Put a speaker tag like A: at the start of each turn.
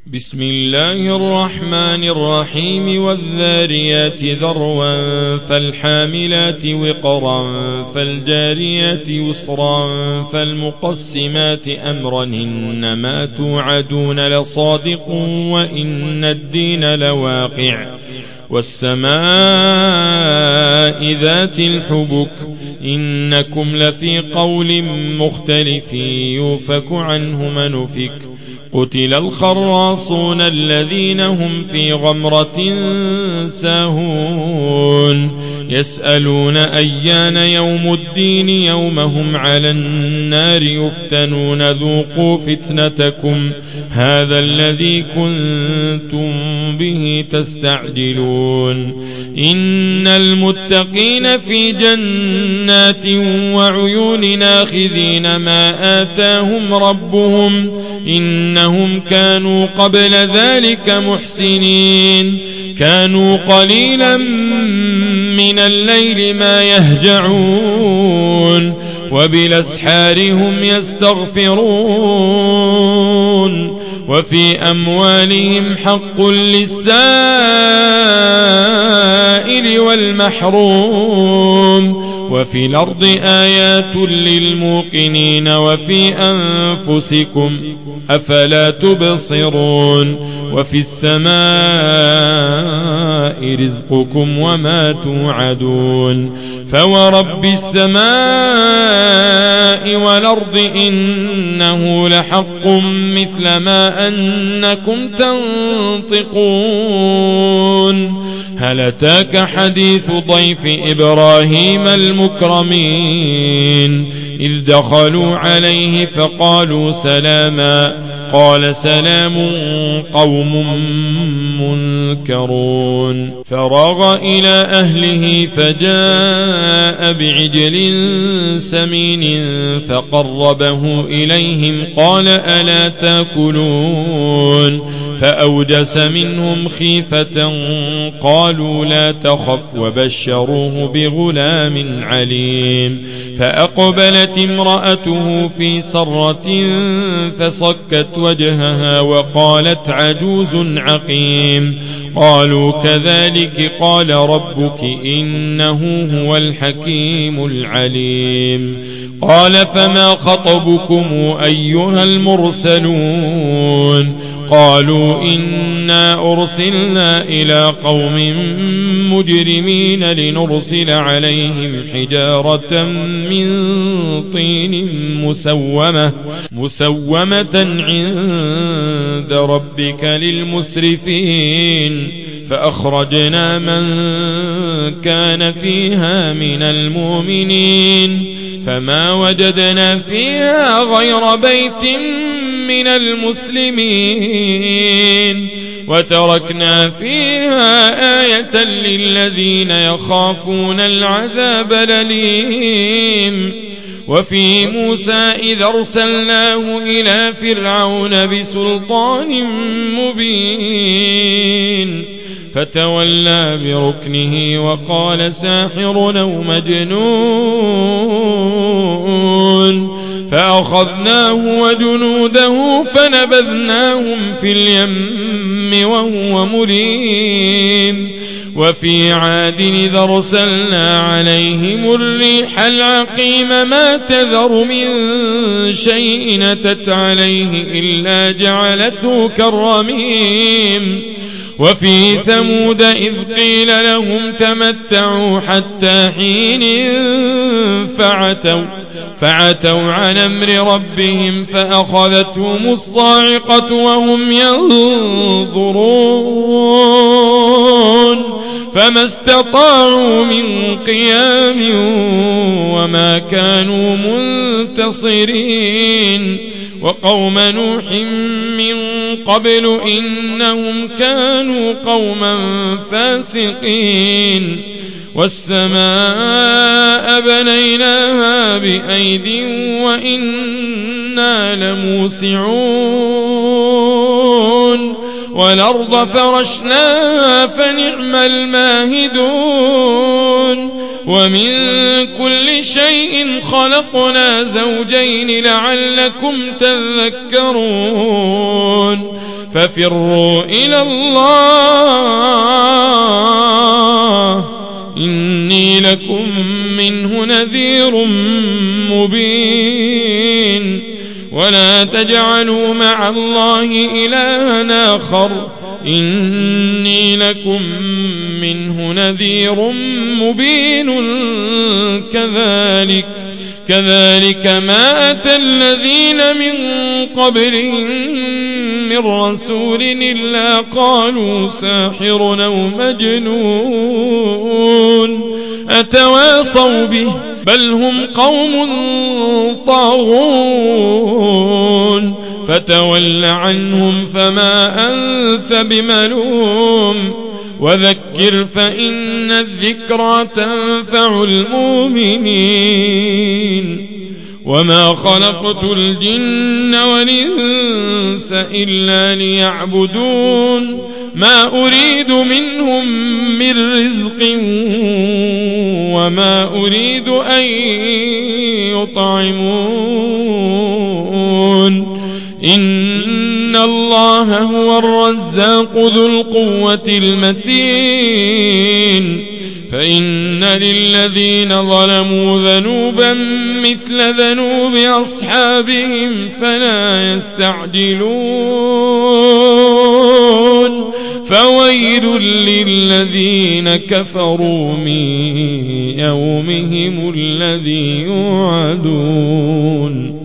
A: بسم الله الرحمن الرحيم والذاريات ذروا فالحاملات وقرا فالجاريات يسرا فالمقسمات أمرا إنما توعدون لصادق وإن الدين لواقع والسماء ذات الحبك إنكم لفي قول مختلف يوفك عنه من أفك قتل الخراصون الذين هم في غمرة ساهون يسألون أيان يوم الدين يوم هم على النار يفتنون ذوقوا فتنتكم هذا الذي كنتم به تستعجلون إن المتقين في جنات وعيون ناخذين ما آتاهم ربهم إنهم كانوا قبل ذلك محسنين كانوا قليلا من الليل ما يهجعون وبالأسحار هم يستغفرون وفي أموالهم حق للسائل والمحروم وفي الأرض آيات للموقنين وفي أنفسكم أفلا تبصرون وفي السماء رزقكم وما توعدون فورب السماء والأرض إنه لحق مثل ما أنكم تنطقون هل أتاك حديث ضيف إبراهيم المكرمين إذ دخلوا عليه فقالوا سلاما قال سلام قوم منكرون فراغ إلى أهله فجاء بعجل سمين فقربه إليهم قال ألا تاكلون فأوجس منهم خيفة قالوا لا تخف وبشروه بغلام عليم فأقبلت امرأته في صرة فصكت وجهها وقالت عجوز عقيم قالوا كذلك قال ربك إنه هو الحكيم العليم قال فما خطبكم أيها المرسلون قالوا إنا أرسلنا إلى قوم مجرمين لنرسل عليهم حجارة من طين مسومة عند ربك للمسرفين فأخرجنا من كان فيها من المؤمنين فما وجدنا فيها غير بيت من المسلمين وتركنا فيها آية للذين يخافون العذاب الأليم وفي موسى إذ أرسلناه إلى فرعون بسلطان مبين فتولى بركنه وقال ساحر أو مجنون فأخذناه وجنوده فنبذناهم في اليم وهو مليم وفي عاد إذ أرسلنا عليهم الريح العقيم ما تذر من شيء أتت عليه إلا جعلته كالرميم وفي ثمود إذ قيل لهم تمتعوا حتى حين فعتوا عن أمر ربهم فأخذتهم الصاعقة وهم ينظرون فما استطاعوا من قيام وما كانوا منتصرين وقوم نوح من قبل إنهم كانوا قوما فاسقين والسماء بنيناها بأيد وإنا لموسعون والأرض فرشناها فنعم الماهدون ومن كل شيء خلقنا زوجين لعلكم تذكرون ففروا إلى الله إني لكم منه نذير مبين ولا تجعلوا مع الله إلها آخر إني لكم منه نذير مبين كذلك ما أتى الذين من قبلهم من رسول إلا قالوا ساحر أو مجنون أتواصوا به بل هم قوم طاغون فتول عنهم فما أنت بملوم وذكر فإن الذكرى تنفع المؤمنين وما خلقت الجن والإنس إلا ليعبدون ما أريد منهم من رزق وما أريد أن يطعمون إن الله هو الرزاق ذو القوة المتين فإن للذين ظلموا ذنوبا مثل ذنوب أصحابهم فلا يستعجلون فويل للذين كفروا من يومهم الذي يوعدون